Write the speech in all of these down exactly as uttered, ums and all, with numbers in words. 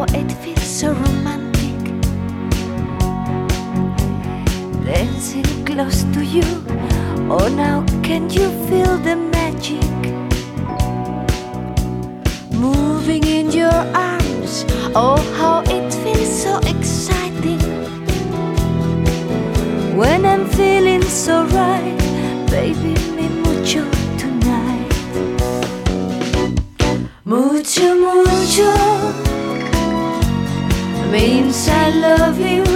how it feels so romantic, dancing close to you. Oh, now can you feel the magic moving in your arms? Oh, how it feels so exciting when I'm feeling so right. Baby, me mucho tonight. Mucho, mucho means I love you.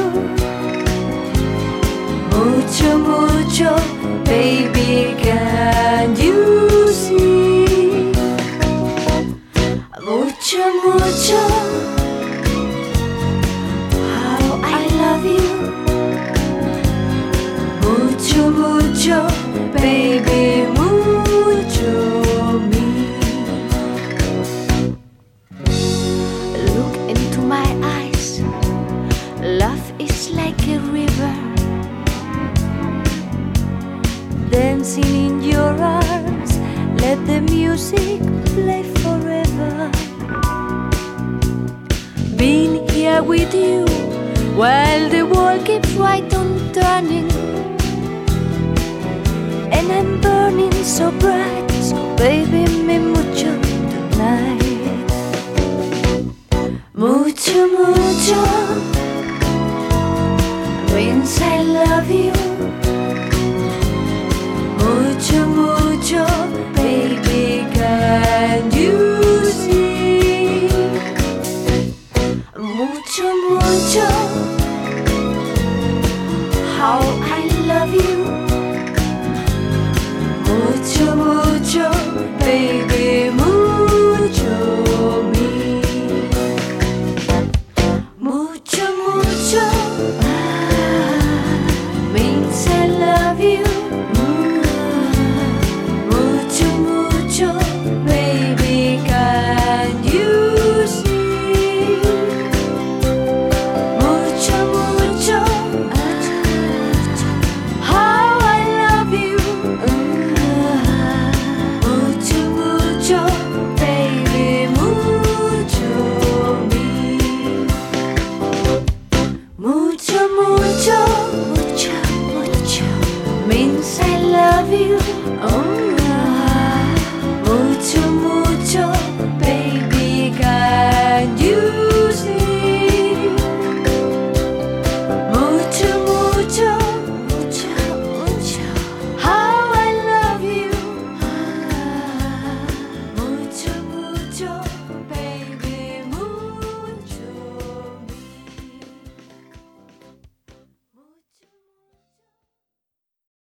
Mucho, mucho, baby, can you see? Mucho, mucho, how I love you. Mucho, mucho, baby, mucho me. Look into my eyes, love is like a river dancing in your arms. Let the music play forever. Being here with you while the world keeps right on turning, and I'm burning so bright. So baby, me